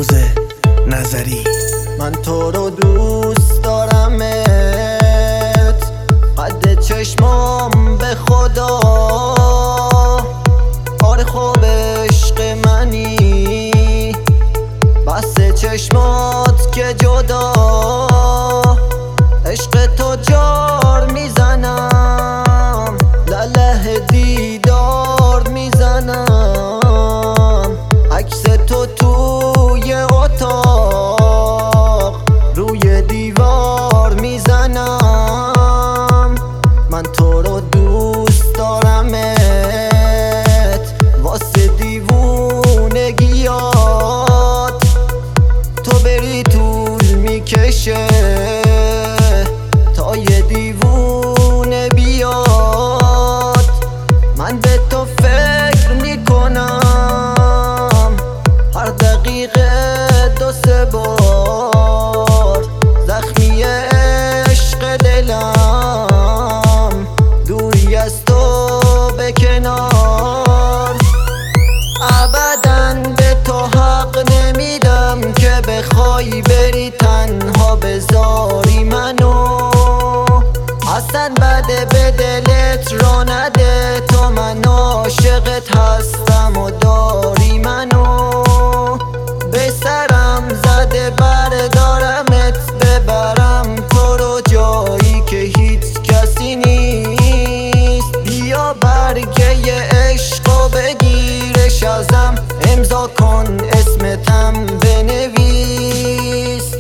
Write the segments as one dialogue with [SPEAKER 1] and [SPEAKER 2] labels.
[SPEAKER 1] فیروز نظری.
[SPEAKER 2] من تو رو دوست دارمت، قد چشمام به خدا. آره خوب عشق منی، بس چشمات که جدا. عشق تو جار میزنم، لله دیدار میزنم. عکس تو توی اتاق روی دیوار میزنم. من تو رو دوست دارمت، واسه دیوونگیات تو بری طول میکشه تا یه دیوونه بیاد. من به تو فکر میکنم هر دقیقه دو سه بار. زخمی عشق دلم دوری از تو به کنار. ابداً به تو حق نمیدم که بخوای بری تنها بذاری منو. اصلا بده به دلت را نده، تو من عاشقت هستم و داری منو. به سرم زده بردارمت، ببرم تو رو جایی که هیچ کسی نیست. بیا برگه عشقو بگیرش ازم، امضا کن اسمتم بنویس.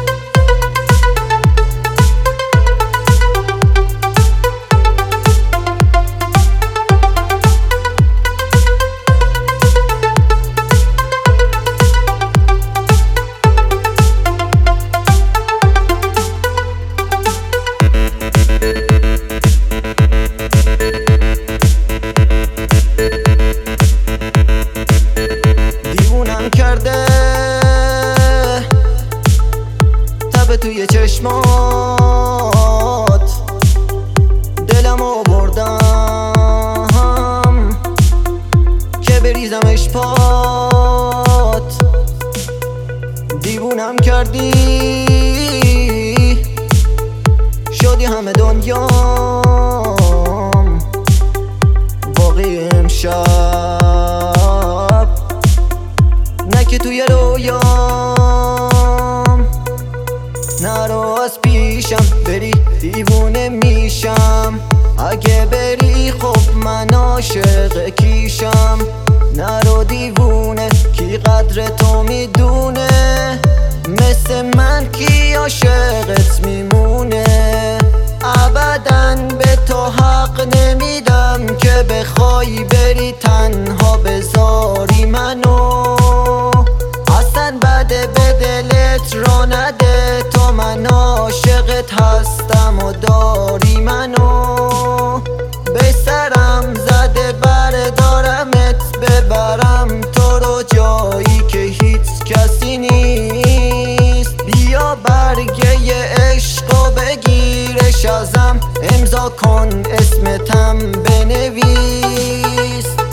[SPEAKER 2] دیوونم کرده تب توی چشمات، دلمو بردم که بریزمش پات. دیوونم کردی شدی همه دنیام. باقی امشب نه که توی رویام. نرو از پیشم بری دیوونه میشم، اگه بری خب من عاشق کیشم. نرو دیوونه کی قدر تو میدونه، مثل من کی عاشقت میمونه. ابداً به تو حق نمیدم که بخوای بری تنها بذاری منو. اصلا بده به دلت را نده، تو من عاشقت هستم و داری منو. به سرم زده بردارمت، ببرم تو رو جایی که هیچ کسی نیست. بیا برگه عشقو بگیرش ازم، امضا کن اسمتم بنویس.